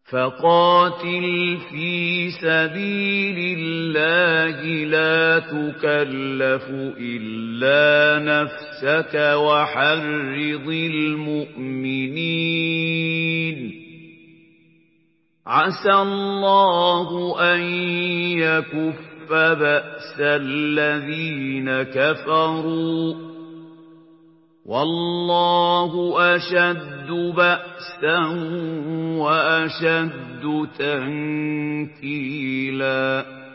فقاتل في سبيل الله لا تكلف إلا نفسك وحرض المؤمنين عسى الله أن يكف بأس الذين كفروا والله أشد بأسا وأشد تنكيلا